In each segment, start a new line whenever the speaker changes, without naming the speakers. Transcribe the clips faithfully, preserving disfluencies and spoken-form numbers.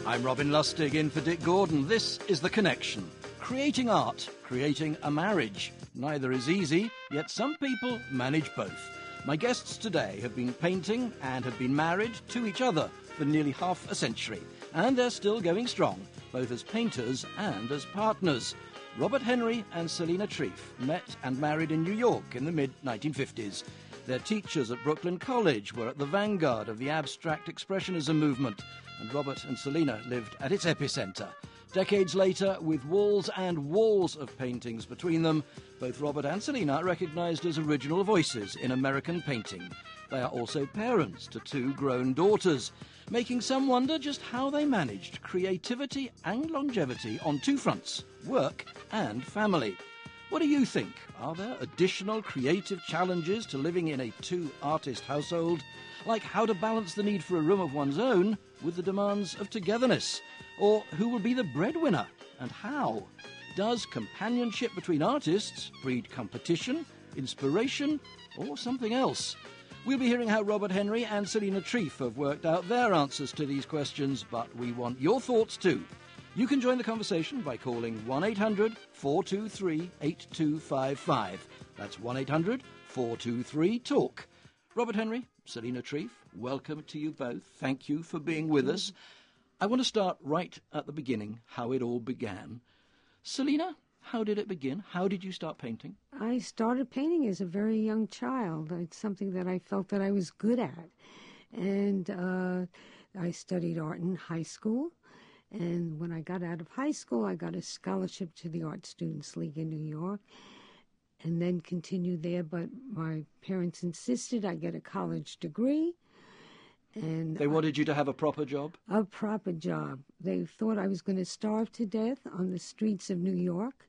I'm Robin Lustig in for Dick Gordon. This is The Connection. Creating art, creating a marriage. Neither is easy, yet some people manage both. My guests today have been painting and have been married to each other for nearly half a century. And they're still going strong, both as painters and as partners. Robert Henry and Selina Trief met and married in New York in the mid nineteen fifties. Their teachers at Brooklyn College were at the vanguard of the abstract expressionism movement, and Robert and Selina lived at its epicenter. Decades later, with walls and walls of paintings between them, both Robert and Selina are recognized as original voices in American painting. They are also parents to two grown daughters, making some wonder just how they managed creativity and longevity on two fronts, work and family. What do you think? Are there additional creative challenges to living in a two-artist household? Like how to balance the need for a room of one's own with the demands of togetherness? Or who will be the breadwinner and how? Does companionship between artists breed competition, inspiration, or something else? We'll be hearing how Robert Henry and Selina Trief have worked out their answers to these questions, but we want your thoughts too. You can join the conversation by calling one eight hundred four two three eight two five five. That's one eight hundred four two three talk. Robert Henry, Selina Trief, welcome to you both. Thank you for being with us. I want to start right at the beginning, how it all began. Selina, how did it begin? How did you start painting?
I started painting as a very young child. It's something that I felt that I was good at. And uh, I studied art in high school. And when I got out of high school, I got a scholarship to the Art Students League in New York and then continued there. But my parents insisted I get a college degree. And
they wanted you to have a proper job?
A proper job. They thought I was going to starve to death on the streets of New York,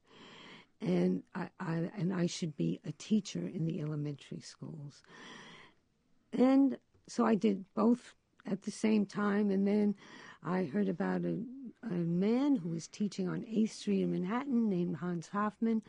and I, I and I should be a teacher in the elementary schools. And so I did both at the same time, and then I heard about a, a man who was teaching on eighth Street in Manhattan named Hans Hofmann.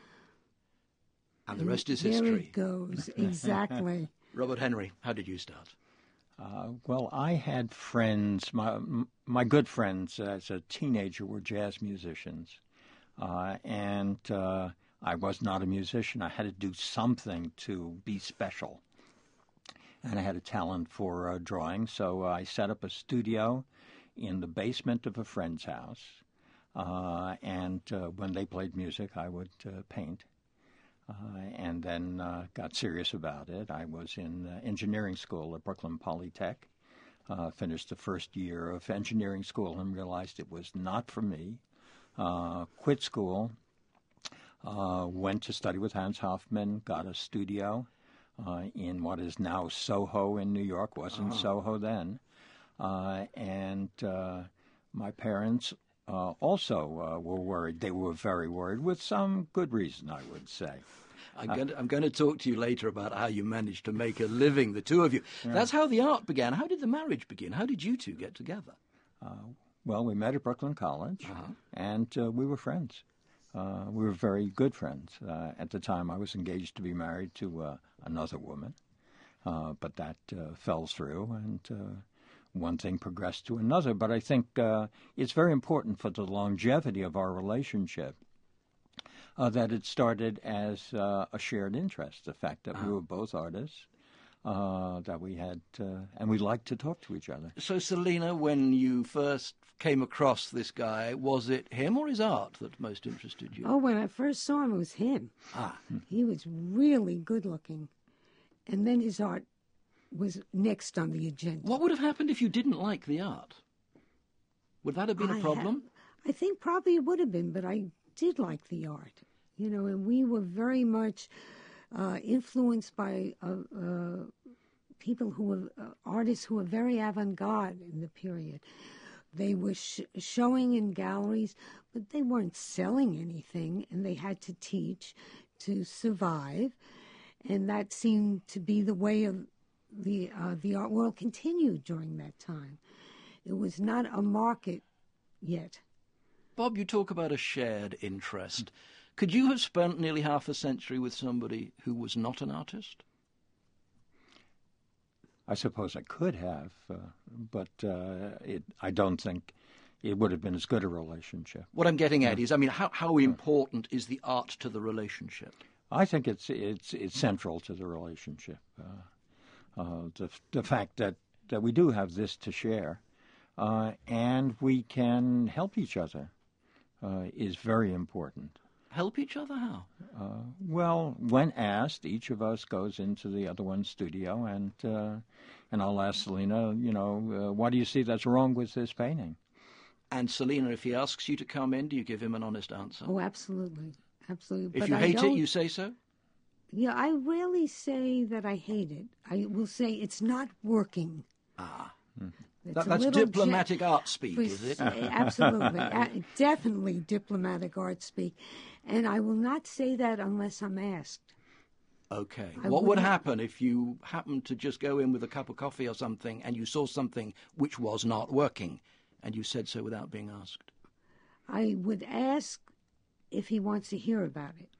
And the rest is
there
history.
There it goes, exactly.
Robert Henry, how did you start?
Uh, well, I had friends, my my good friends as a teenager were jazz musicians, uh, and uh, I was not a musician. I had to do something to be special, and I had a talent for uh, drawing, so I set up a studio in the basement of a friend's house, uh, and uh, when they played music, I would uh, paint. Uh, and then uh, got serious about it. I was in uh, engineering school at Brooklyn Polytech, uh, finished the first year of engineering school and realized it was not for me. Uh, quit school, uh, went to study with Hans Hofmann, got a studio uh, in what is now Soho in New York, wasn't oh. Soho then. Uh, and uh, my parents Uh, also uh, were worried. They were very worried, with some good reason, I would say.
I'm, uh, going to, I'm going to talk to you later about how you managed to make a living, the two of you. Yeah. That's how the art began. How did the marriage begin? How did you two get together?
Uh, well, we met at Brooklyn College,
uh-huh.
and uh, we were friends. Uh, we were very good friends. Uh, at the time, I was engaged to be married to uh, another woman, uh, but that uh, fell through, and uh, one thing progressed to another. But I think uh, it's very important for the longevity of our relationship uh, that it started as uh, a shared interest, the fact that we were both artists, uh, that we had, uh, and we liked to talk to each other.
So, Selina, when you first came across this guy, was it him or his art that most interested you?
Oh, when I first saw him, it was him.
Ah.
He was really good-looking. And then his art was next on the agenda.
What would have happened if you didn't like the art? Would that have been
I
a problem?
Have, I think probably it would have been, but I did like the art. You know, and we were very much uh, influenced by uh, uh, people who were, uh, artists who were very avant-garde in the period. They were sh- showing in galleries, but they weren't selling anything, and they had to teach to survive. And that seemed to be the way of the uh, the art world continued during that time. It was not a market yet.
Bob, you talk about a shared interest. Could you have spent nearly half a century with somebody who was not an artist?
I suppose I could have, uh, but uh, it, I don't think it would have been as good a relationship.
What I'm getting at is, I mean, how, how important is the art to the relationship?
I think it's it's it's central to the relationship. Uh, uh, the the fact that, that we do have this to share, uh, and we can help each other, uh, is very important.
Help each other how?
Uh, well, when asked, each of us goes into the other one's studio, and uh, and I'll ask Selena, you know, uh, what do you see that's wrong with this painting?
And Selena, if he asks you to come in, do you give him an honest answer?
Oh, absolutely. Absolutely.
If
But
you
I
hate it,
don't-
you say so?
Yeah, I rarely say that I hate it. I will say it's not working.
Ah.
It's
That,
a
that's
little
diplomatic
gen-
art speak, is it?
Absolutely. A- Definitely diplomatic art speak. And I will not say that unless I'm asked.
Okay.
I
What would
wouldn't-
happen if you happened to just go in with a cup of coffee or something and you saw something which was not working and you said so without being asked?
I would ask if he wants to hear about it.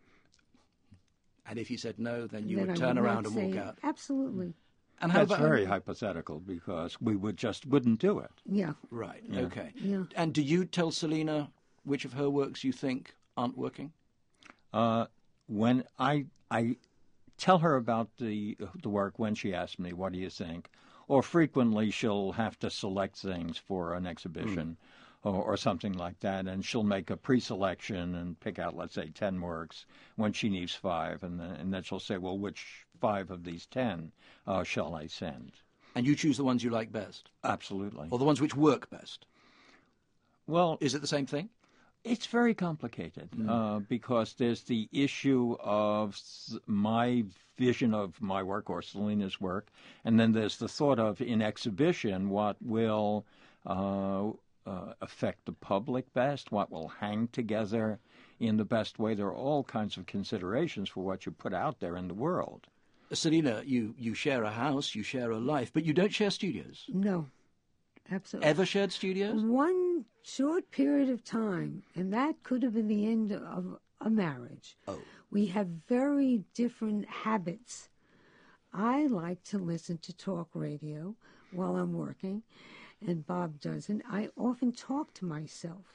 And if he said no, then you
Then
would
I
turn
would
around
not
and
say
walk
it.
out.
Absolutely.
And how
That's
about
very hypothetical because we would just wouldn't do it.
Yeah.
Right. Okay.
Yeah.
And do you tell Selena which of her works you think aren't working?
Uh, when I I tell her about the the work when she asks me, "What do you think?" Or frequently she'll have to select things for an exhibition or, or something like that, and she'll make a pre-selection and pick out, let's say, ten works when she needs five, and then, and then she'll say, "Well, which five of these ten uh, shall I send?"
And you choose the ones you like best,
Absolutely.
or the ones which work best.
Well,
Is it the same thing?
it's very complicated uh, because there's the issue of s- my vision of my work or Selena's work, and then there's the thought of in exhibition what will uh, uh, affect the public best, what will hang together in the best way. There are all kinds of considerations for what you put out there in the world.
Selena, you, you share a house, you share a life, but you don't share studios.
No. Absolutely.
Ever shared studios?
One short period of time, and that could have been the end of a marriage.
Oh.
We have very different habits. I like to listen to talk radio while I'm working, and Bob doesn't. I often talk to myself,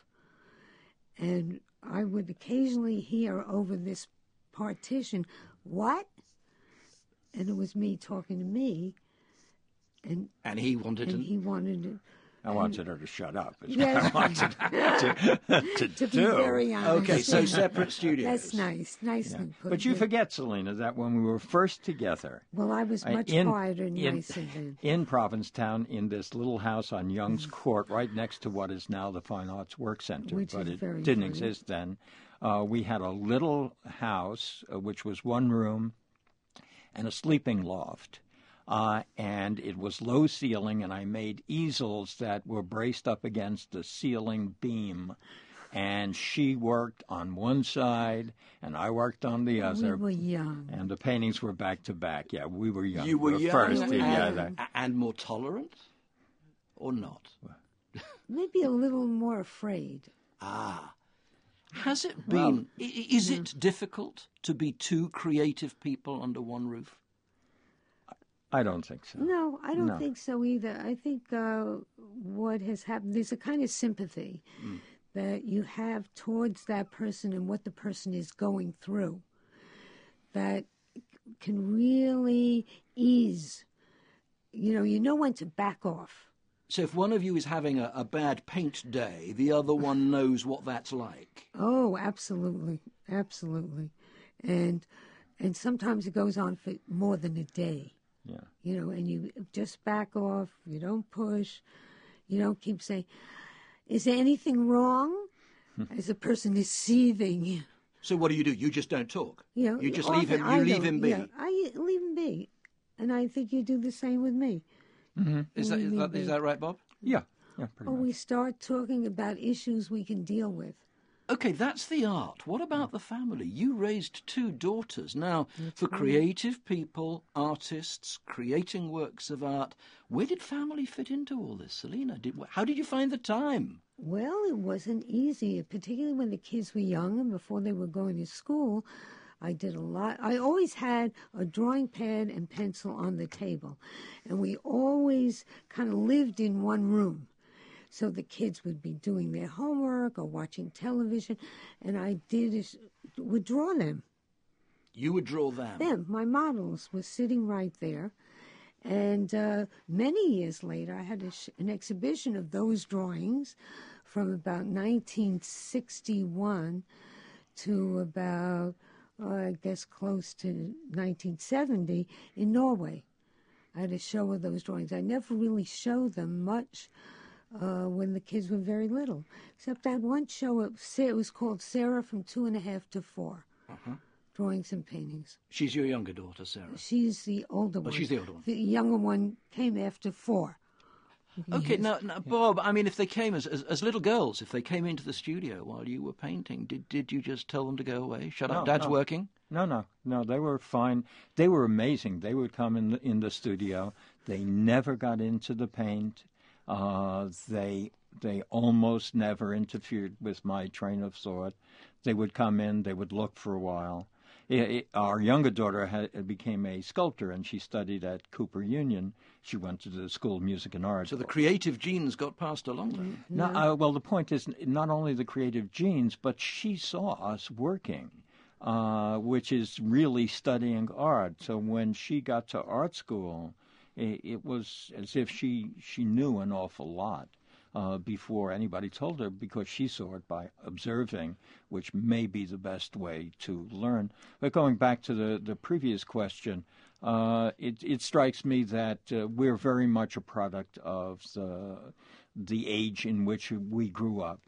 and I would occasionally hear over this partition, "What?" And it was me talking to me, and
And he wanted
and
to...
he wanted to.
I wanted her to shut up. is what
Yes.
I wanted to, to,
To be
do.
very honest.
Okay, so separate studios.
That's nice. Nicely put.
But you
yeah.
forget, Selena, that when we were first together,
Well, I was
Uh,
much
in-
quieter and
in-
nicer then.
in Provincetown, in this little house on Young's Court, right next to what is now the Fine Arts Work Center,
Which
but
is
it
very
didn't
funny.
exist then. Uh, we had a little house, uh, which was one room and a sleeping loft. Uh, and it was low ceiling, and I made easels that were braced up against the ceiling beam. And she worked on one side, and I worked on the
We
other.
were young.
And the paintings were back to back. Yeah, we were young.
You were
We're
young
first
and,
together.
and more tolerant? Or not?
Maybe a little more afraid.
Ah. Has it been... i i- is it difficult to be two creative people under one roof?
I don't think so.
No, I don't
No.
think so either. I think uh, what has happened, there's a kind of sympathy
Mm.
that you have towards that person and what the person is going through that can really ease. You know, you know when to back off.
So if one of you is having a, a bad paint day, the other one knows what that's like.
Oh, absolutely, absolutely, and and sometimes it goes on for more than a day.
Yeah.
You know, and you just back off. You don't push. You don't keep saying, "Is there anything wrong?" As the person is seething.
So what do you do? You just don't talk.
You know,
You just
often
leave him.
I
You leave
don't-
him be.
Yeah, I leave him be, and I think you do the same with me.
Is that, is
leave
that
him
is
be.
that right, Bob?
Yeah. Yeah, pretty
Or
much.
we start talking about issues we can deal with.
Okay, that's the art. What about the family? You raised two daughters. Now, for creative people, artists, creating works of art, where did family fit into all this, Selena? Did, how did you find the time?
Well, it wasn't easy, particularly when the kids were young and before they were going to school. I did a lot. I always had a drawing pad and pencil on the table, and we always kind of lived in one room. So the kids would be doing their homework or watching television, and I did is, would draw them.
You would draw them?
Them. My models were sitting right there. And uh, many years later, I had a sh- an exhibition of those drawings from about nineteen sixty-one to about, uh, I guess, close to nineteen seventy in Norway. I had a show of those drawings. I never really showed them much uh, when the kids were very little, except I had one show. It was called Sarah from Two and a Half to Four. Uh-huh. Drawings and paintings.
She's your younger daughter, Sarah?
She's the older one.
Oh, she's the older one.
The younger one came after four.
Okay, yes. now, now, Bob, I mean, if they came as, as as little girls, if they came into the studio while you were painting, did did you just tell them to go away? Shut
no,
up, Dad's
no.
working?
No, no, no, they were fine. They were amazing. They would come in the, in the studio. They never got into the paint. Uh, they they almost never interfered with my train of thought. They would come in, they would look for a while. It, it, our younger daughter had, became a sculptor, and she studied at Cooper Union. She went to the School of Music and Art.
So the creative genes got passed along then?
No, uh, well, the point is not only the creative genes, but she saw us working, uh, which is really studying art. So when she got to art school, it, it was as if she, she knew an awful lot. Uh, before anybody told her, because she saw it by observing, which may be the best way to learn. But going back to the, the previous question, uh, it, it strikes me that uh, we're very much a product of the, the age in which we grew up.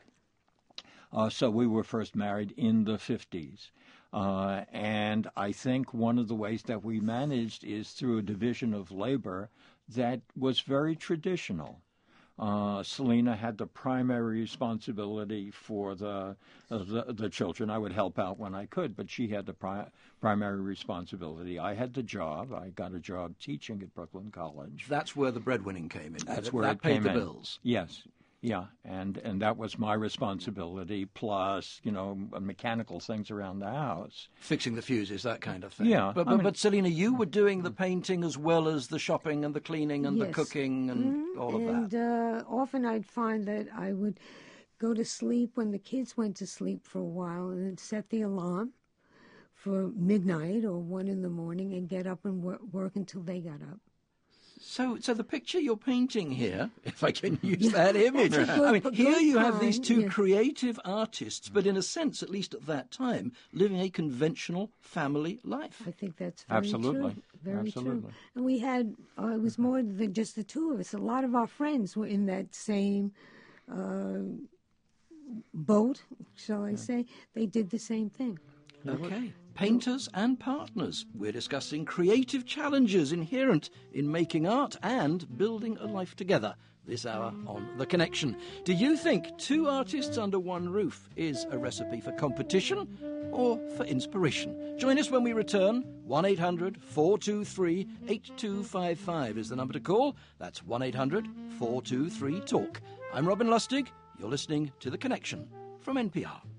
Uh, so we were first married in the fifties. Uh, and I think one of the ways that we managed is through a division of labor that was very traditional. Uh, Selina had the primary responsibility for the, uh, the the children. I would help out when I could, but she had the pri- primary responsibility. I had the job. I got a job teaching at Brooklyn College.
That's where the breadwinning came in.
That's
that,
where
that
it
paid
came
the
in.
bills.
Yes, yeah, and and that was my responsibility. Plus, you know, mechanical things around the house,
fixing the fuses, that kind of thing.
Yeah,
but but, mean, but Selina, you were doing the painting as well as the shopping and the cleaning and
yes.
the cooking and
mm-hmm.
all of
and,
that.
And uh, often I'd find that I would go to sleep when the kids went to sleep for a while, and then set the alarm for midnight or one in the morning, and get up and wor- work until they got up.
So, so the picture you're painting here, if I can use that image,
good,
I mean, here you have
time,
these two
yeah.
creative artists, but in a sense, at least at that time, living a conventional family life.
I think that's very
Absolutely.
true. Very
Absolutely.
true. And we had, uh, it was more than just the two of us. A lot of our friends were in that same uh, boat, shall I yeah. say. They did the same thing.
Okay. Painters and partners. We're discussing creative challenges inherent in making art and building a life together this hour on The Connection. Do you think two artists under one roof is a recipe for competition or for inspiration? Join us when we return. one eight hundred four two three eight two five five is the number to call. That's one eight hundred four two three talk. I'm Robin Lustig. You're listening to The Connection from N P R.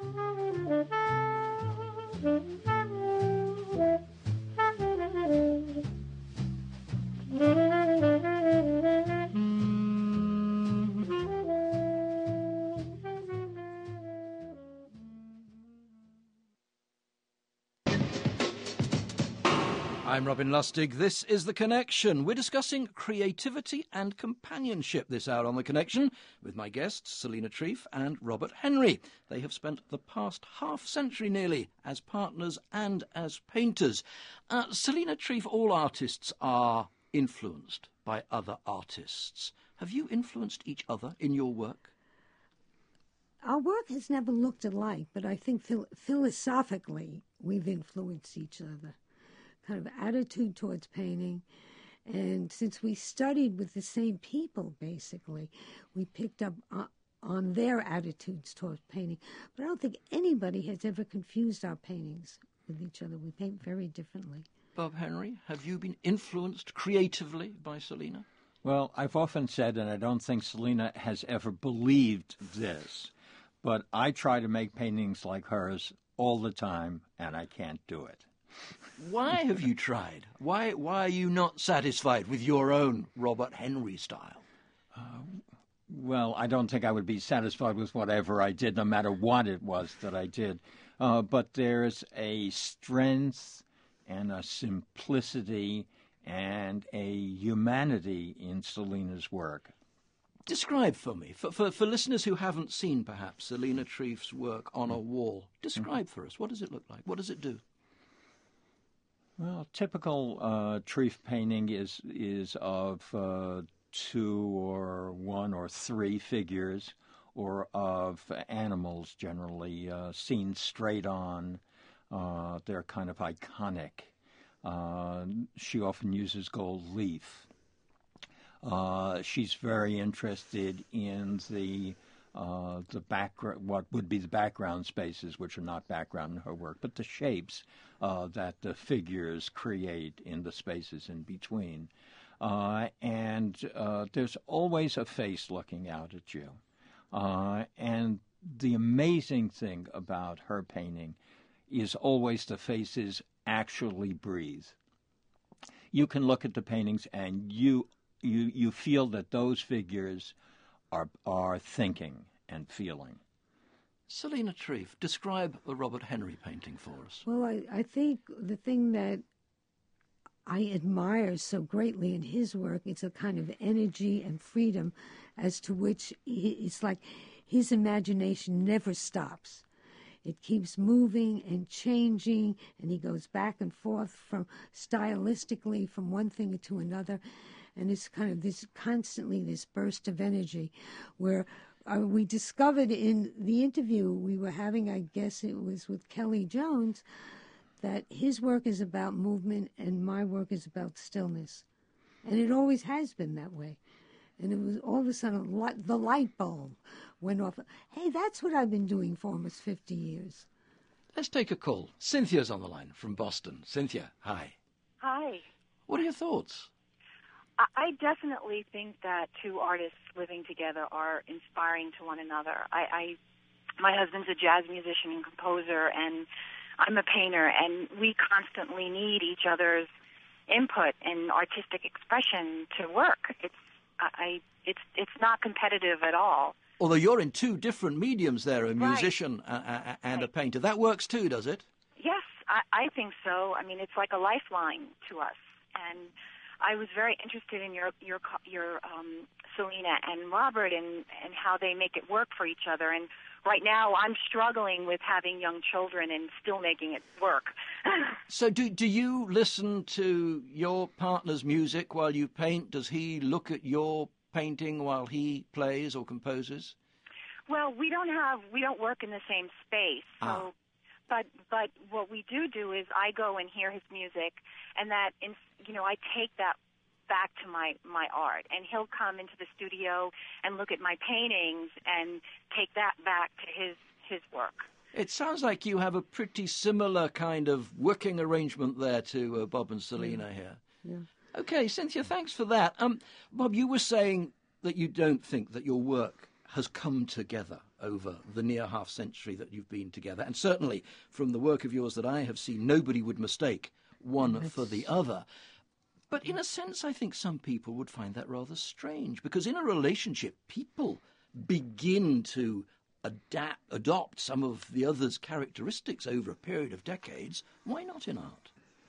I'm Robin Lustig. This is The Connection. We're discussing creativity and companionship this hour on The Connection with my guests, Selina Trief and Robert Henry. They have spent the past half-century nearly as partners and as painters. Uh, Selina Trief, all artists are influenced by other artists. Have you influenced each other in your work?
Our work has never looked alike, but I think phil- philosophically we've influenced each other. Kind of attitude towards painting. And since we studied with the same people, basically, we picked up uh, on their attitudes towards painting. But I don't think anybody has ever confused our paintings with each other. We paint very differently.
Bob Henry, have you been influenced creatively by Selina?
Well, I've often said, and I don't think Selina has ever believed this, but I try to make paintings like hers all the time, and I can't do it.
Why have you tried? Why why are you not satisfied with your own Robert Henry style?
Uh, well, I don't think I would be satisfied with whatever I did, no matter what it was that I did. Uh, but there's a strength and a simplicity and a humanity in Selina's work.
Describe for me, for, for, for listeners who haven't seen, perhaps, Selina Trief's work on a wall, describe for us, what does it look like? What does it do?
Well, typical uh, Trief painting is, is of uh, two or one or three figures, or of animals generally, uh, seen straight on. Uh, they're kind of iconic. Uh, she often uses gold leaf. Uh, she's very interested in the uh, the background, what would be the background spaces, which are not background in her work, but the shapes uh, that the figures create in the spaces in between. Uh, and uh, there's always a face looking out at you. Uh, and the amazing thing about her painting is always the faces actually breathe. You can look at the paintings and you you you feel that those figures are are thinking and feeling.
Selina Trief, describe a Robert Henry painting for us.
Well, I, I think the thing that I admire so greatly in his work, it's a kind of energy and freedom as to which he, it's like his imagination never stops. It keeps moving and changing, and he goes back and forth from stylistically from one thing to another. And it's kind of this constantly this burst of energy where uh, we discovered in the interview we were having, I guess it was with Kelly Jones, that his work is about movement and my work is about stillness. And it always has been that way. And it was all of a sudden light, the light bulb went off. Hey, that's what I've been doing for almost fifty years.
Let's take a call. Cynthia's on the line from Boston. Cynthia, hi.
Hi.
What are your thoughts?
I definitely think that two artists living together are inspiring to one another. I, I my husband's a jazz musician and composer, and I'm a painter, and we constantly need each other's input and artistic expression to work. It's I it's it's not competitive at all.
Although you're in two different mediums there, a
Right.
musician a- a- and a
Right.
painter. That works too, does it?
Yes, I, I think so. I mean, it's like a lifeline to us. And I was very interested in your your your um, Selina and Robert and and how they make it work for each other. And right now, I'm struggling with having young children and still making it work.
So do do you listen to your partner's music while you paint? Does he look at your painting while he plays or composes?
Well, we don't have we don't work in the same space, so.
Ah.
But but what we do do is I go and hear his music, and that in, you know I take that back to my my art, and he'll come into the studio and look at my paintings and take that back to his his work.
It sounds like you have a pretty similar kind of working arrangement there to uh, Bob and Selina here.
Yeah.
Okay, Cynthia, thanks for that. Um, Bob, you were saying that you don't think that your work has come together over the near half century that you've been together. And certainly from the work of yours that I have seen, nobody would mistake one
That's...
for the other. But in a sense, I think some people would find that rather strange, because in a relationship, people begin to adapt, adopt some of the other's characteristics over a period of decades. Why not in art?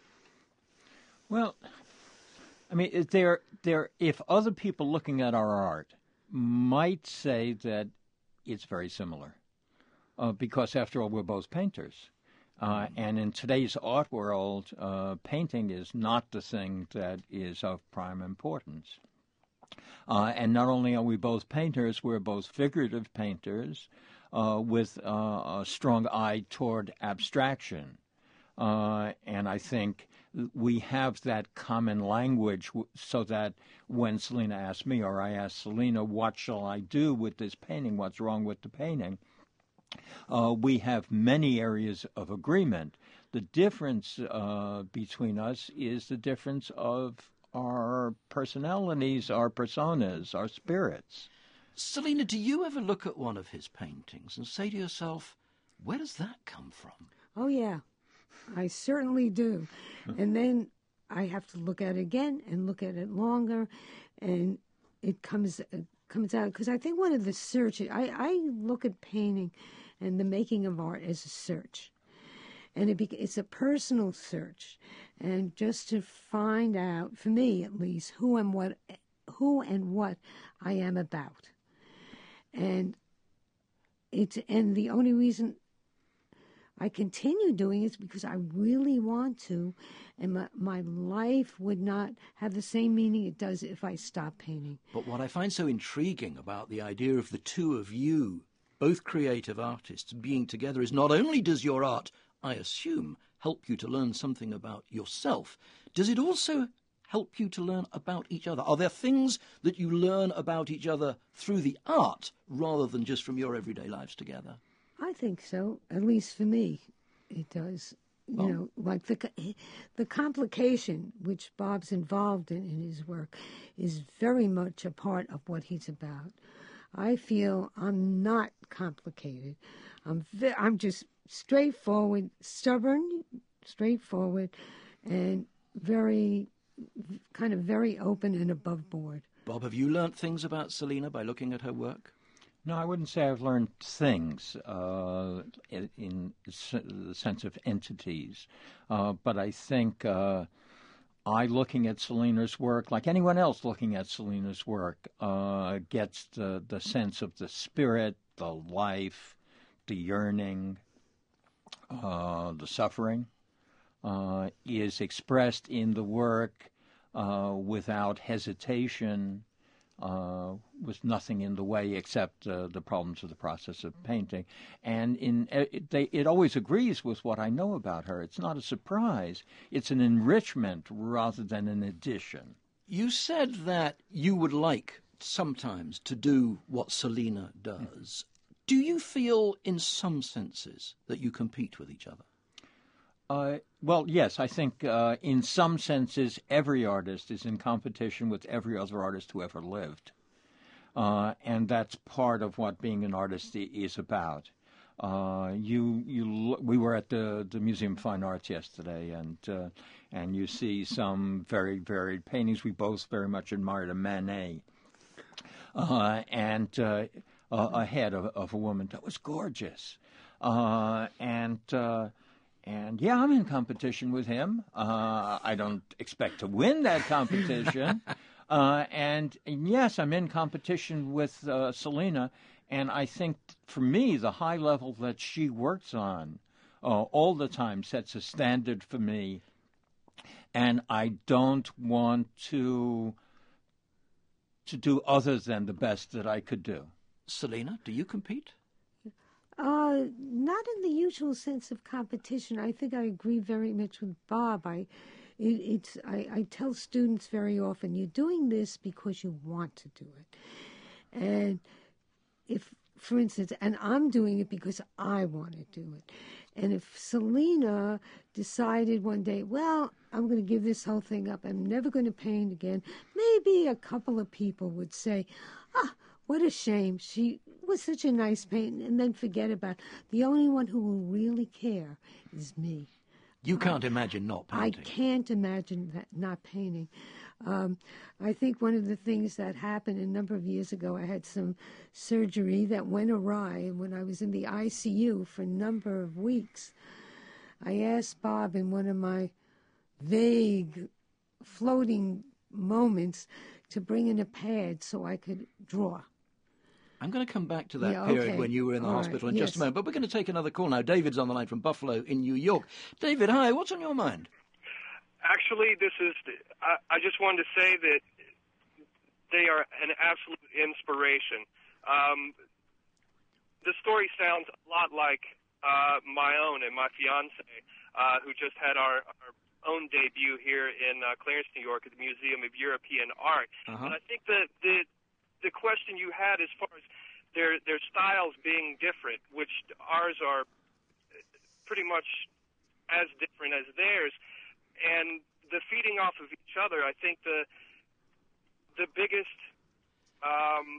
Well, I mean, there, there. If other people looking at our art might say that it's very similar, uh, because after all, we're both painters. Uh, and in today's art world, uh, painting is not the thing that is of prime importance. Uh, and not only are we both painters, we're both figurative painters uh, with uh, a strong eye toward abstraction. Uh, and I think we have that common language w- so that when Selina asks me or I ask Selina, what shall I do with this painting, what's wrong with the painting, uh, we have many areas of agreement. The difference uh, between us is the difference of our personalities, our personas, our spirits.
Selina, do you ever look at one of his paintings and say to yourself, where does that come from?
Oh, yeah. I certainly do. And then I have to look at it again and look at it longer, and it comes comes out, because I think one of the searches, I, I look at painting and the making of art as a search. And it be, it's a personal search. And just to find out, for me at least, who and what, who and what I am about. And it's, and the only reason I continue doing it is because I really want to, and my, my life would not have the same meaning it does if I stop painting.
But what I find so intriguing about the idea of the two of you, both creative artists, being together is not only does your art, I assume, help you to learn something about yourself, does it also help you to learn about each other? Are there things that you learn about each other through the art rather than just from your everyday lives together?
I think so. At least for me, it does. You
Oh.
know, like the the complication which Bob's involved in in his work is very much a part of what he's about. I feel I'm not complicated. I'm ve- I'm just straightforward, stubborn, straightforward, and very kind of very open and above board.
Bob, have you learnt things about Selena by looking at her work?
No, I wouldn't say I've learned things uh, in, in the sense of entities, uh, but I think uh, I, looking at Selena's work, like anyone else looking at Selena's work, uh, gets the, the sense of the spirit, the life, the yearning, uh, the suffering, uh, is expressed in the work uh, without hesitation, Uh, with nothing in the way except uh, the problems of the process of painting. And in it, they, it always agrees with what I know about her. It's not a surprise. It's an enrichment rather than an addition.
You said that you would like sometimes to do what Selena does. Do you feel in some senses that you compete with each other?
Uh, well, yes, I think uh, in some senses every artist is in competition with every other artist who ever lived. Uh, and that's part of what being an artist is about. Uh, you, you, we were at the, the Museum of Fine Arts yesterday, and uh, and you see some very varied paintings. We both very much admired a Manet, uh, and uh, a, a head of, of a woman that was gorgeous, uh, and. Uh, And, yeah, I'm in competition with him. Uh, I don't expect to win that competition. uh, and, and, yes, I'm in competition with uh, Selena. And I think, for me, the high level that she works on uh, all the time sets a standard for me. And I don't want to to do other than the best that I could do.
Selena, do you compete?
Uh, not in the usual sense of competition. I think I agree very much with Bob. I, it, it's I, I tell students very often, you're doing this because you want to do it. And if, for instance, and I'm doing it because I want to do it. And if Selena decided one day, well, I'm going to give this whole thing up, I'm never going to paint again, maybe a couple of people would say, ah, what a shame. She was such a nice painter, and then forget about it. The only one who will really care is me.
You can't I, imagine not painting.
I can't imagine that not painting. Um, I think one of the things that happened a number of years ago, I had some surgery that went awry, and when I was in the I C U for a number of weeks, I asked Bob in one of my vague, floating moments to bring in a pad so I could draw.
I'm going to come back to that
yeah,
period
okay.
when you were in the
All
hospital
right.
in
yes.
just a moment, but we're going to take another call now. David's on the line from Buffalo in New York. David, hi, what's on your mind?
Actually, this is, I, I just wanted to say that they are an absolute inspiration. Um, the story sounds a lot like uh, my own and my fiance, uh, who just had our, our own debut here in uh, Clarence, New York at the Museum of European Art.
Uh-huh.
And I think that the the question you had as far as their their styles being different, which ours are pretty much as different as theirs, and the feeding off of each other, I think the the biggest um,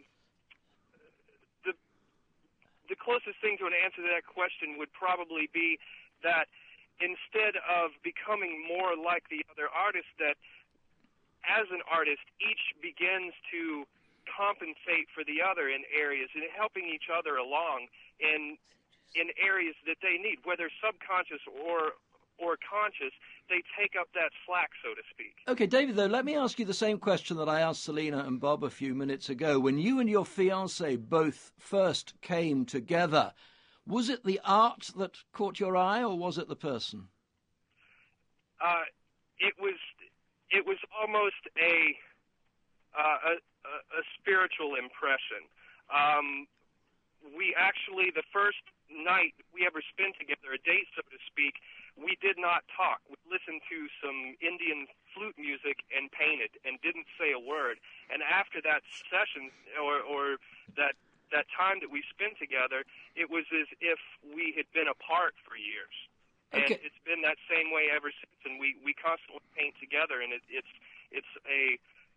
the the closest thing to an answer to that question would probably be that instead of becoming more like the other artists, that as an artist, each begins to compensate for the other in areas and helping each other along in in areas that they need, whether subconscious or or conscious. They take up that slack, so to speak.
Okay, David, though, let me ask you the same question that I asked Selena and Bob a few minutes ago. When you and your fiancé both first came together, was it the art that caught your eye, or was it the person?
Uh, it was it was almost a uh, a, a spiritual impression. Um, we actually, the first night we ever spent together, a date, so to speak, we did not talk. We listened to some Indian flute music and painted and didn't say a word. And after that session, or, or that that time that we spent together, it was as if we had been apart for years. And
okay.
It's been that same way ever since. And we, we constantly paint together, and it, it's it's a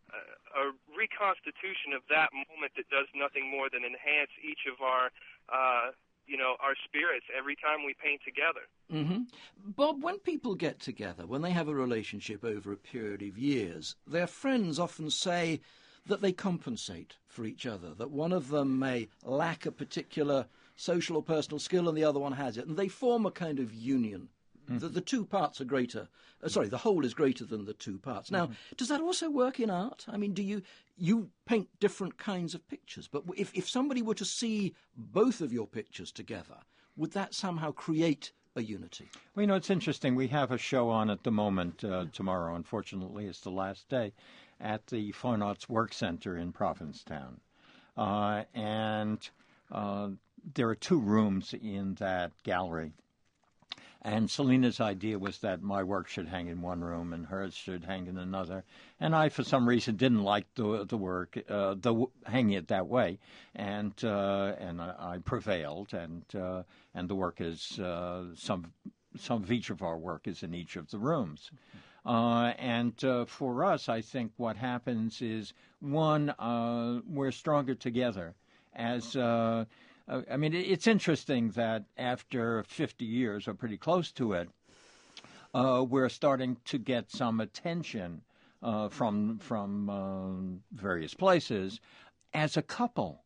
a reconstitution of that moment that does nothing more than enhance each of our, uh, you know, our spirits every time we paint together.
Mm-hmm. Bob, when people get together, when they have a relationship over a period of years, their friends often say that they compensate for each other, that one of them may lack a particular social or personal skill and the other one has it, and they form a kind of union. Mm-hmm. The, the two parts are greater. Uh, sorry, the whole is greater than the two parts. Now, mm-hmm. does that also work in art? I mean, do you you paint different kinds of pictures? But if, if somebody were to see both of your pictures together, would that somehow create a unity?
Well, you know, it's interesting. We have a show on at the moment uh, tomorrow. Unfortunately, it's the last day at the Fine Arts Work Center in Provincetown. Uh, and uh, there are two rooms in that gallery. And Selena's idea was that my work should hang in one room and hers should hang in another. And I, for some reason, didn't like the the work, uh, the hanging it that way. And uh, and I, I prevailed. And uh, and the work is uh, some some of each of our work is in each of the rooms. Uh, and uh, for us, I think what happens is one, uh, we're stronger together as. Uh, I mean, it's interesting that after fifty years, or pretty close to it, uh, we're starting to get some attention uh, from from uh, various places as a couple,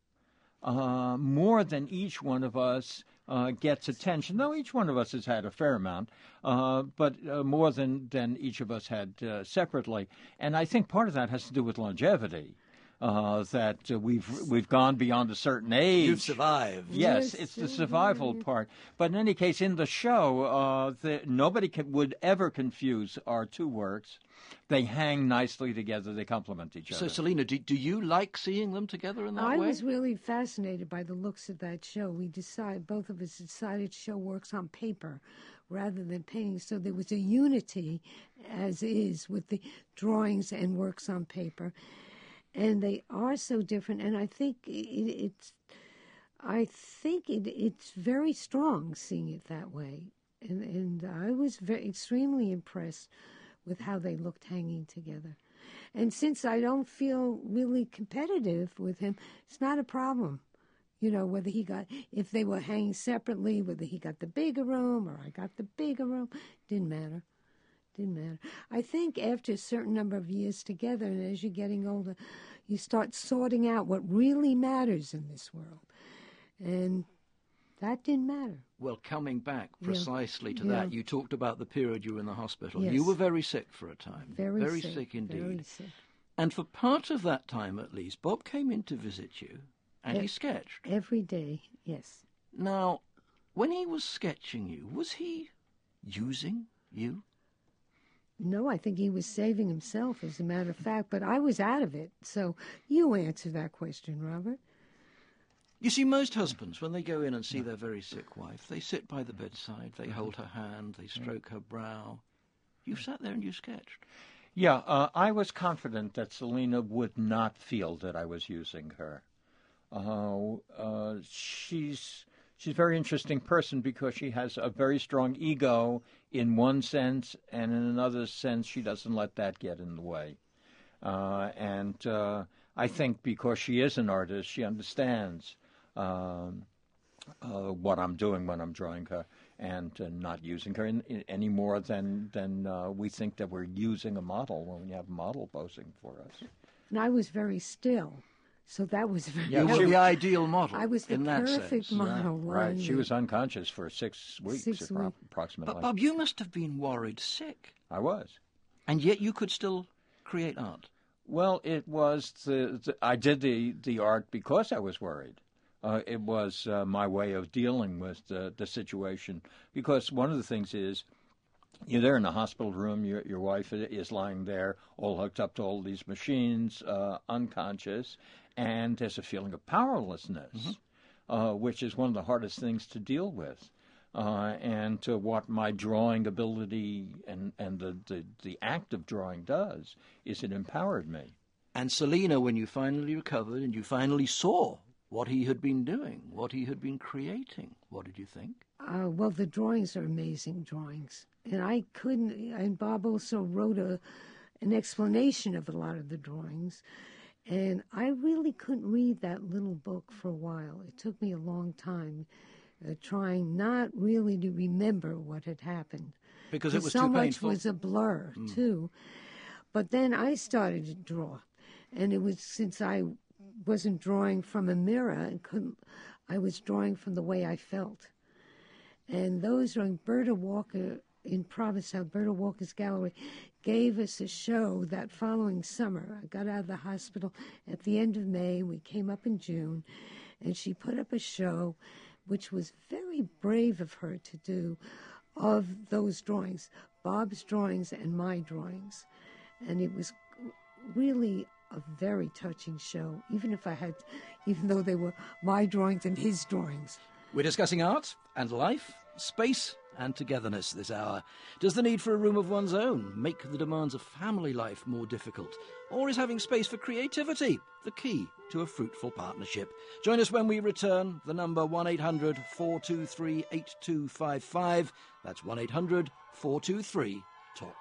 uh, more than each one of us uh, gets attention. Though each one of us has had a fair amount, uh, but uh, more than, than each of us had uh, separately. And I think part of that has to do with longevity. Uh, that uh, we've we've gone beyond a certain age.
You've survived.
Yes, it's the survival part. But in any case, in the show, uh, the, nobody can, would ever confuse our two works. They hang nicely together. They complement each
so,
other.
So, Selena, do, do you like seeing them together in that
I
way?
I was really fascinated by the looks of that show. We decided, both of us decided to show works on paper rather than painting. So there was a unity, as is, with the drawings and works on paper. And they are so different, and I think it, it's, I think it, it's very strong seeing it that way, and and I was very extremely impressed with how they looked hanging together, and since I don't feel really competitive with him, it's not a problem, you know, whether he got if they were hanging separately, whether he got the bigger room or I got the bigger room, didn't matter. Didn't matter. I think after a certain number of years together, and as you're getting older, you start sorting out what really matters in this world. And that didn't matter.
Well, coming back precisely
yeah.
to
yeah.
that, you talked about the period you were in the hospital.
Yes.
You were very sick for a time.
Very,
very
sick,
sick indeed.
Very sick.
And for part of that time, at least, Bob came in to visit you, and
e-
he sketched.
Every day, yes.
Now, when he was sketching you, was he using you?
No, I think he was saving himself, as a matter of fact, but I was out of it. So you answer that question, Robert.
You see, most husbands, when they go in and see their very sick wife, they sit by the bedside, they hold her hand, they stroke her brow. You sat there and you sketched.
Yeah, uh, I was confident that Selena would not feel that I was using her. Uh, uh, she's... She's a very interesting person because she has a very strong ego in one sense, and in another sense, she doesn't let that get in the way. Uh, and uh, I think because she is an artist, she understands um, uh, what I'm doing when I'm drawing her and uh, not using her in, in, any more than, than uh, we think that we're using a model when we have a model posing for us.
And I was very still. So that was very.
Yeah,
You were
she-
the ideal model.
I was the
in that
perfect
sense.
model.
Right.
wasn't
She
it?
was unconscious for six weeks,
Six
appro-
weeks.
approximately.
But Bob, you must have been worried sick,
I was.
and yet you could still create art.
Well, it was the, the I did the, the art because I was worried. Uh, it was uh, my way of dealing with the, the situation. Because one of the things is, you're there in the hospital room, your, your wife is lying there, all hooked up to all these machines, uh, unconscious, and there's a feeling of powerlessness, mm-hmm. uh, which is one of the hardest things to deal with. Uh, and to what my drawing ability and, and the, the, the act of drawing does is it empowered me.
And Selina, when you finally recovered and you finally saw what he had been doing, what he had been creating, what did you think?
Uh, well, the drawings are amazing drawings. And I couldn't, and Bob also wrote a, an explanation of a lot of the drawings. And I really couldn't read that little book for a while. It took me a long time uh, trying not really to remember what had happened.
Because it was
so
too
much
painful.
was a blur, mm. too. But then I started to draw. And it was since I wasn't drawing from a mirror and couldn't, I was drawing from the way I felt. And those drawings, Berta Walker in Provincetown, Berta Walker's Gallery, gave us a show that following summer. I got out of the hospital at the end of May. We came up in June, and she put up a show, which was very brave of her to do, of those drawings, Bob's drawings and my drawings. And it was really a very touching show, even if I had, even though they were my drawings and his drawings.
We're discussing art and life, space and togetherness this hour. Does the need for a room of one's own make the demands of family life more difficult? Or is having space for creativity the key to a fruitful partnership? Join us when we return. The number one eight hundred four two three eight two five five. That's one eight hundred four two three talk.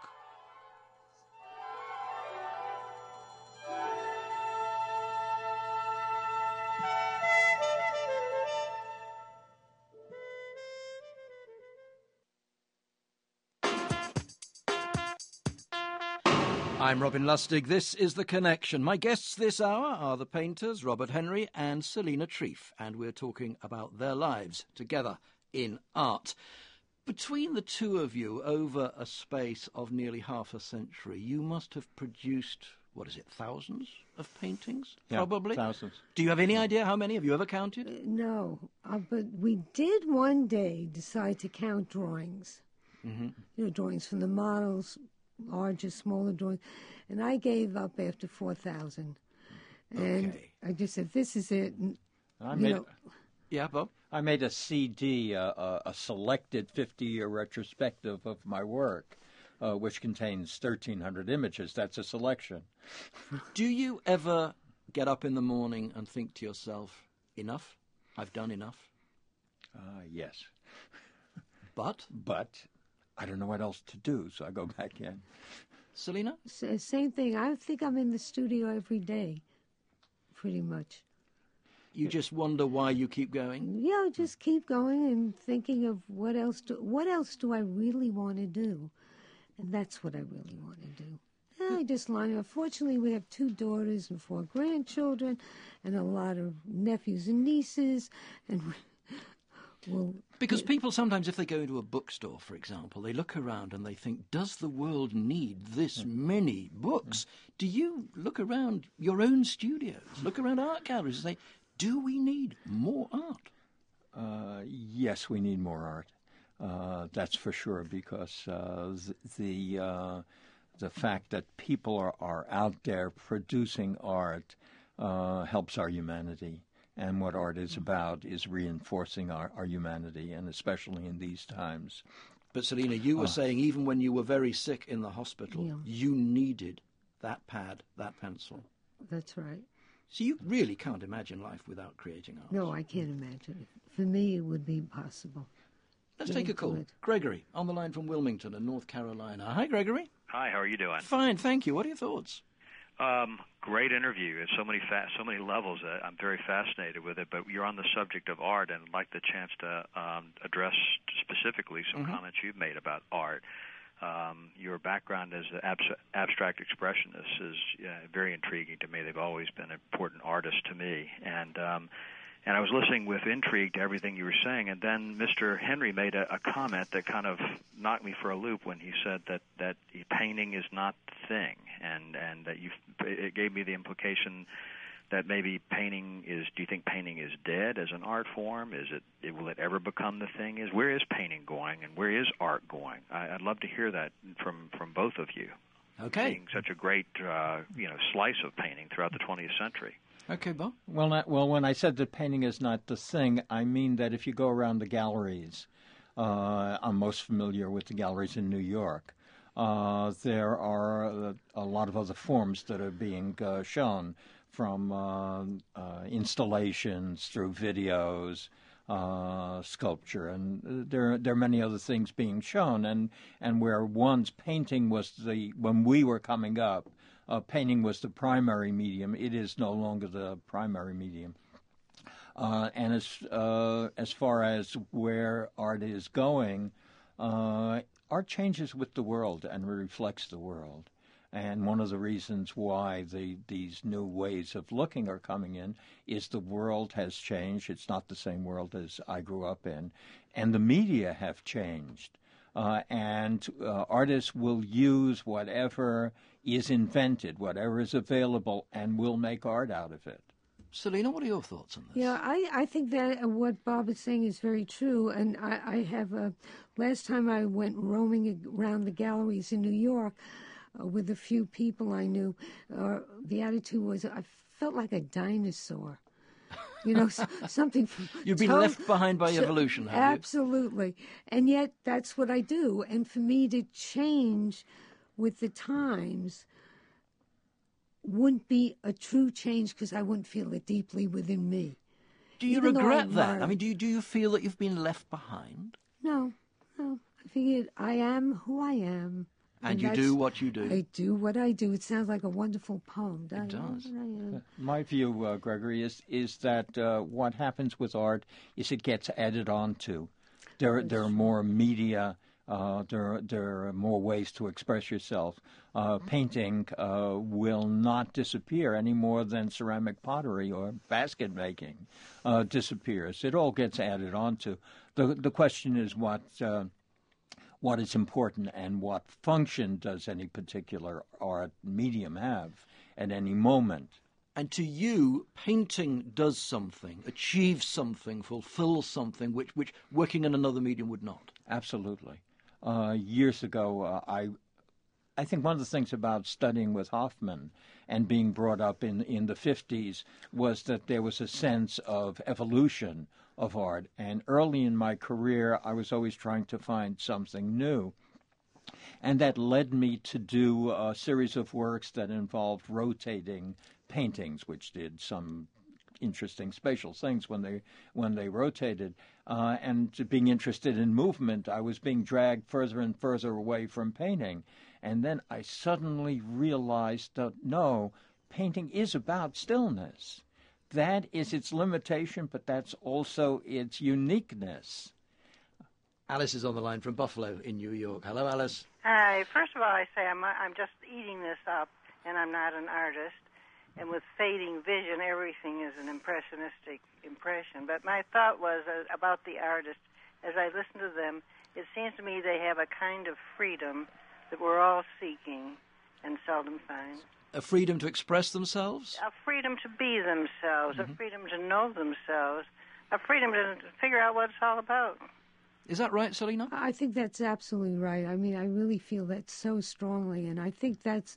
I'm Robin Lustig. This is The Connection. My guests this hour are the painters Robert Henry and Selina Trief, and we're talking about their lives together in art. Between the two of you, over a space of nearly half a century, you must have produced, what is it, thousands of paintings,
yeah,
probably?
Thousands.
Do you have any idea how many? Have you ever counted?
Uh, no, uh, but we did one day decide to count drawings. Mm-hmm. You know, drawings from the models, larger, smaller drawings, and I gave up after four thousand. And
okay.
I just said, "This is it." And,
I
you
made,
know,
yeah, Bob?
I made a C D, uh, a, a selected fifty-year retrospective of my work, uh, which contains thirteen hundred images. That's a selection.
Do you ever get up in the morning and think to yourself, enough? I've done enough?
Uh, yes.
But?
But I don't know what else to do, so I go back in.
Selina?
S- same thing. I think I'm in the studio every day, pretty much.
You just wonder why you keep going?
Yeah, just keep going and thinking of what else do what else do I really want to do, and that's what I really want to do. And I just line up. Fortunately, we have two daughters and four grandchildren, and a lot of nephews and nieces, and well.
Because people sometimes, if they go into a bookstore, for example, they look around and they think, does the world need this many books? Do you look around your own studios, look around art galleries and say, do we need more art?
Uh, yes, we need more art. Uh, that's for sure, because uh, the uh, the fact that people are, are out there producing art uh, helps our humanity. And what art is about is reinforcing our, our humanity, and especially in these times.
But, Selina, you were
uh,
saying even when you were very sick in the hospital,
Yeah.
you needed that pad, that pencil.
That's right.
So you really can't imagine life without creating art.
No, I can't imagine it. For me, it would be impossible.
Let's take a call.
Good.
Gregory, on the line from Wilmington in North Carolina. Hi, Gregory.
Hi, how are you doing?
Fine, thank you. What are your thoughts?
Um, great interview. It's so many fa- so many levels. Uh, I'm very fascinated with it. But you're on the subject of art, and I'd like the chance to um, address specifically some
mm-hmm.
comments you've made about art. Um, your background as an abs- abstract expressionist is uh, very intriguing to me. They've always been important artists to me, and um, and I was listening with intrigue to everything you were saying. And then Mister Henry made a, a comment that kind of knocked me for a loop when he said that that painting is not the thing, and and that you it gave me the implication that maybe painting is. Do you think painting is dead as an art form? Is it? it will it ever become the thing? Is where is painting going, and where is art going? I, I'd love to hear that from from both of you.
Okay.
Being such a great uh, you know slice of painting throughout the twentieth century.
Okay, Bob.
Well, not, well, when I said that painting is not the thing, I mean that if you go around the galleries, uh, I'm most familiar with the galleries in New York. Uh, there are a, a lot of other forms that are being uh, shown, from uh, uh, installations through videos, uh, sculpture, and there there are many other things being shown. And and where once painting was the when we were coming up. Uh, painting was the primary medium. It is no longer the primary medium. Uh, and as uh, as far as where art is going, uh, art changes with the world and reflects the world. And one of the reasons why the, these new ways of looking are coming in is the world has changed. It's not the same world as I grew up in. And the media have changed. Uh, and uh, artists will use whatever is invented, whatever is available, and will make art out of it.
Selena, what are your thoughts on this?
Yeah, I, I think that what Bob is saying is very true. And I, I have, a, last time I went roaming around the galleries in New York uh, with a few people I knew, uh, the attitude was I felt like a dinosaur. You know, something from...
You've been
to-
left behind by
to-
evolution, have you?
Absolutely. And yet that's what I do. And for me to change with the times wouldn't be a true change because I wouldn't feel it deeply within me.
Do you
Even though
regret
I
that?
learn-
I mean, do you, do you feel that you've been left behind?
No, no. I figured I am who I am.
And you
that's-
do what you do.
I do what I do. It sounds like a wonderful poem.
It does.
I am.
My view, uh, Gregory, is is that uh, what happens with art is it gets added on to. There, there are more media. Uh, there, there are more ways to express yourself. Uh, painting uh, will not disappear any more than ceramic pottery or basket making uh, disappears. It all gets added on to. The, the question is what uh, what is important and what function does any particular art medium have at any moment.
And to you, painting does something, achieves something, fulfills something which, which working in another medium would not.
Absolutely. Uh, years ago, uh, I I think one of the things about studying with Hoffman and being brought up in, in the fifties was that there was a sense of evolution of art. And early in my career, I was always trying to find something new. And that led me to do a series of works that involved rotating paintings, which did some interesting spatial things when they when they rotated. Uh, and to being interested in movement, I was being dragged further and further away from painting. And then I suddenly realized that, no, painting is about stillness. That is its limitation, but that's also its uniqueness.
Alice is on the line from Buffalo in New York. Hello, Alice.
Hi. First of all, I say I'm I'm just eating this up, and I'm not an artist. And with fading vision, everything is an impressionistic impression. But my thought was uh, about the artist. As I listen to them, it seems to me they have a kind of freedom that we're all seeking and seldom find.
A freedom to express themselves?
A freedom to be themselves,
Mm-hmm.
a freedom to know themselves, a freedom to figure out what it's all about.
Is that right, Selena?
I think that's absolutely right. I mean, I really feel that so strongly, and I think that's,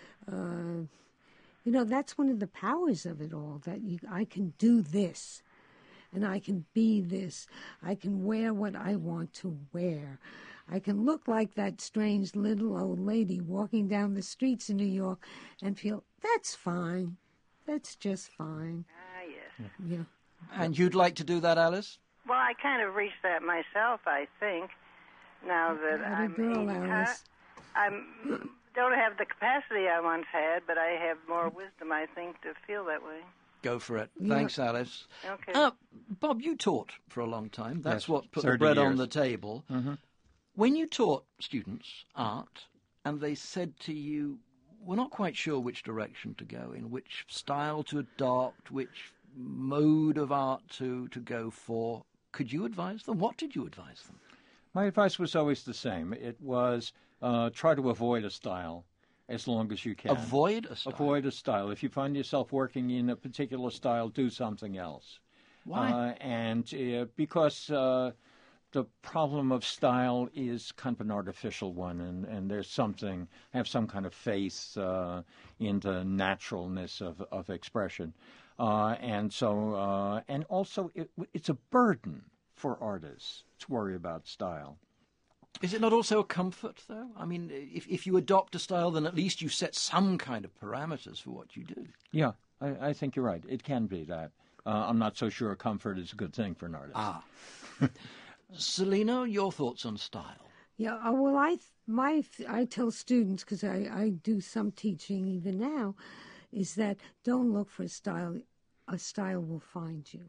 uh, you know, that's one of the powers of it all, that you, I can do this, and I can be this. I can wear what I want to wear. I can look like that strange little old lady walking down the streets in New York and feel, that's fine. That's just fine.
Ah, yes.
Yeah.
And you'd like to do that, Alice?
Well, I kind of reached that myself, I think, now that
Atta
I'm
girl,
eighty.
Alice.
I'm don't have the capacity I once had, but I have more wisdom, I think, to feel that way.
Go for it.
Yeah.
Thanks, Alice.
Okay.
Uh, Bob, you taught for a long time. That's
Yes,
what put the
thirty
bread on
years.
the table.
Mm-hmm.
When you taught students art and they said to you, we're not quite sure which direction to go in, which style to adopt, which mode of art to, to go for, could you advise them? What did you advise them?
My advice was always the same. It was uh, try to avoid a style as long as you can.
Avoid a style?
Avoid a style. If you find yourself working in a particular style, do something else.
Why?
Uh, and uh, because uh, the problem of style is kind of an artificial one, and, and there's something, have some kind of faith uh, in the naturalness of, of expression. Uh, and so, uh, and also it, it's a burden for artists to worry about style.
Is it not also a comfort, though? I mean, if, if you adopt a style, then at least you set some kind of parameters for what you do.
Yeah, I, I think you're right. It can be that. Uh, I'm not so sure comfort is a good thing for an artist.
Ah. Selena, your thoughts on style?
Yeah, uh, well, I my I tell students, because I, I do some teaching even now, is that don't look for a style. A style will find you.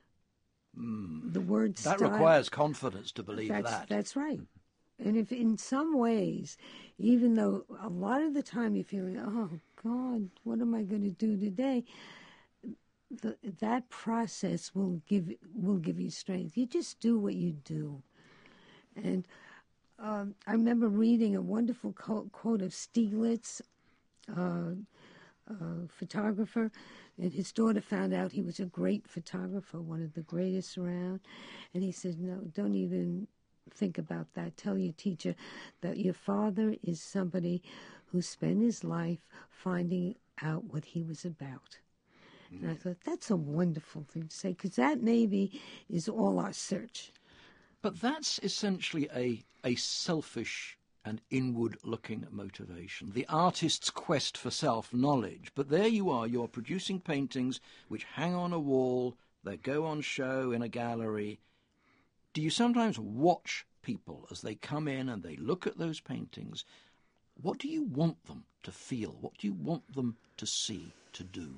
Mm.
The word
that
style...
requires confidence to believe
that's,
that.
That's right. And if in some ways, even though a lot of the time you're feeling, oh, God, what am I going to do today? The, that process will give will give you strength. You just do what you do. And um, I remember reading a wonderful quote, quote of Stieglitz, uh, uh, photographer, and his daughter found out he was a great photographer, one of the greatest around. And he said, no, don't even think about that. Tell your teacher that your father is somebody who spent his life finding out what he was about. And I thought, that's a wonderful thing to say, because that maybe is all our search.
But that's essentially a, a selfish and inward-looking motivation, the artist's quest for self-knowledge. But there you are, you're producing paintings which hang on a wall, they go on show in a gallery. Do you sometimes watch people as they come in and they look at those paintings? What do you want them to feel? What do you want them to see, to do?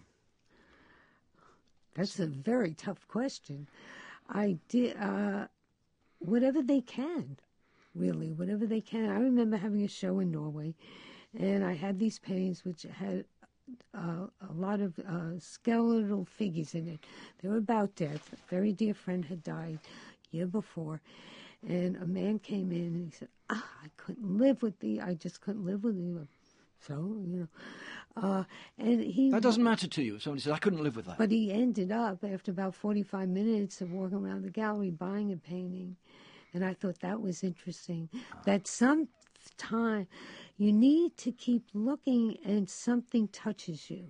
That's a very tough question. I did uh, whatever they can, really, whatever they can. I remember having a show in Norway, and I had these paintings which had uh, a lot of uh, skeletal figures in it. They were about death. A very dear friend had died a year before, and a man came in and he said, "Ah, I couldn't live with thee. I just couldn't live with you." So, you know. Uh, and he
that doesn't matter to you. Somebody says, I couldn't live with that.
But he ended up, after about forty-five minutes of walking around the gallery, buying a painting. And I thought that was interesting. That some time you need to keep looking and something touches you.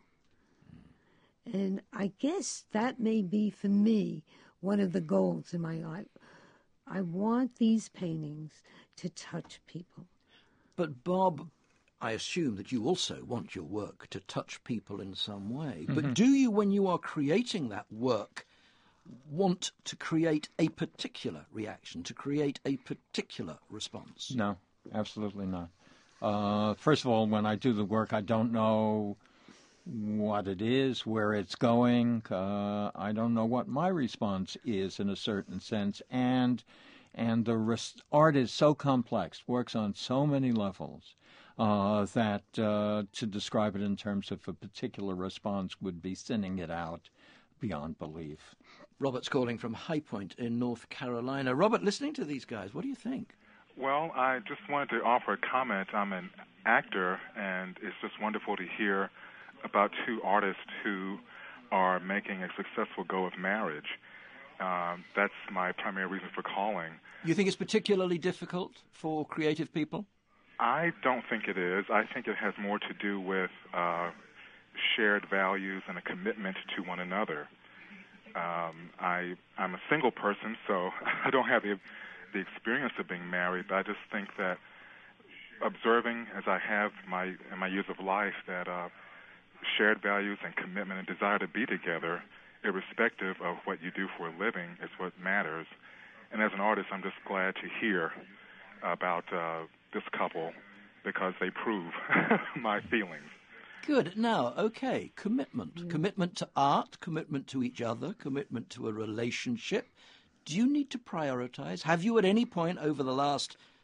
And I guess that may be, for me, one of the goals in my life. I want these paintings to touch people.
But Bob, I assume that you also want your work to touch people in some way. Mm-hmm. But do you, when you are creating that work, want to create a particular reaction, to create a particular response?
No, absolutely not. Uh, first of all, when I do the work, I don't know what it is, where it's going. Uh, I don't know what my response is in a certain sense. And, and the res- art is so complex, works on so many levels. Uh, that uh, to describe it in terms of a particular response would be thinning it out beyond belief.
Robert's calling from High Point in North Carolina. Robert, listening to these guys, what do you think?
Well, I just wanted to offer a comment. I'm an actor, and it's just wonderful to hear about two artists who are making a successful go of marriage. Um, that's my primary reason for calling.
You think it's particularly difficult for creative people?
I don't think it is. I think it has more to do with uh, shared values and a commitment to one another. Um, I, I'm a single person, so I don't have the, the experience of being married, but I just think that observing, as I have my in my years of life, that uh, shared values and commitment and desire to be together, irrespective of what you do for a living, is what matters. And as an artist, I'm just glad to hear about uh, this couple because they prove my feelings.
Good. Now, okay, commitment. Mm. Commitment to art, commitment to each other, commitment to a relationship. Do you need to prioritize? Have you at any point over the last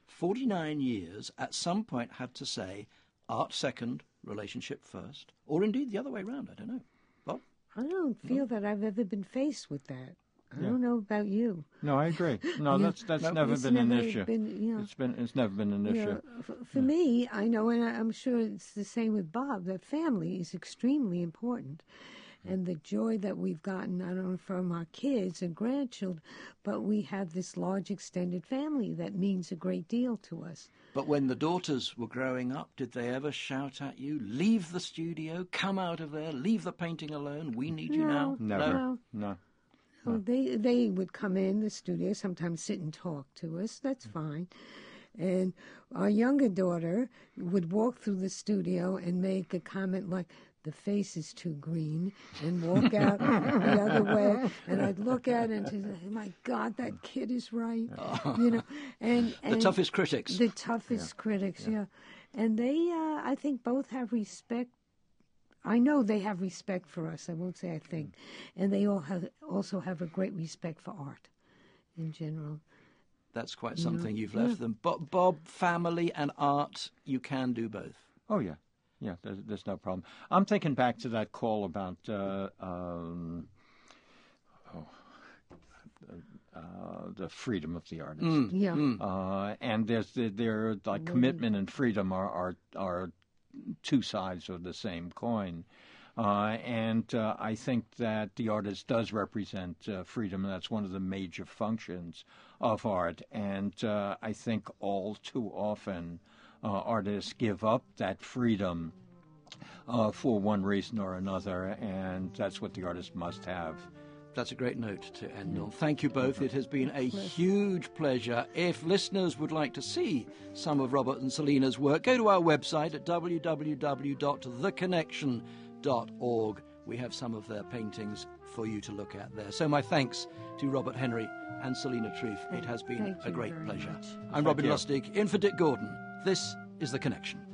forty-nine years, at some point had to say art second, relationship first, or indeed the other way around? I don't know. Bob?
I don't feel that I've ever been faced with that. I
Yeah.
don't know about you.
No, I agree. No,
Yeah.
that's that's
No,
never
It's
been an
never
issue.
been, you know,
It's been it's never been an
you
issue.
know, for, for me, I know, and I- I'm sure it's the same with Bob, that family is extremely important. And the joy that we've gotten, not only from our kids and grandchildren, but we have this large extended family that means a great deal to us.
But when the daughters were growing up, did they ever shout at you, leave the studio, come out of there, leave the painting alone, we need you now?
Never.
No.
No.
So they they would come in the studio, sometimes sit and talk to us. That's fine. And our younger daughter would walk through the studio and make a comment like, "The face is too green," and walk out the other way. And I'd look at it and say, "My God, that kid is right." You know, and, and
The toughest critics.
the toughest critics, yeah. And they, uh, I think, both have respect. I know they have respect for us. I won't say I think, and they all have also have a great respect for art, in general.
That's quite something you've left them. But Bob, family and art, you can do both.
Oh yeah, yeah. There's, there's no problem. I'm thinking back to that call about uh, um, oh, uh, the freedom of the artist.
Yeah.
Uh, and there's there, there like commitment and freedom are are are two sides of the same coin. Uh, and uh, I think that the artist does represent uh, freedom, and that's one of the major functions of art. And uh, I think all too often uh, artists give up that freedom uh, for one reason or another, and that's what the artist must have.
That's a great note to end on. Thank you both. It has been a huge pleasure. If listeners would like to see some of Robert and Selina's work, go to our website at w w w dot the connection dot org. We have some of their paintings for you to look at there. So my thanks to Robert Henry and Selina Trief. It has been
Thank
a
you
great
very
pleasure.
much.
I'm Robin
you.
Lustig, in for Dick Gordon. This is The Connection.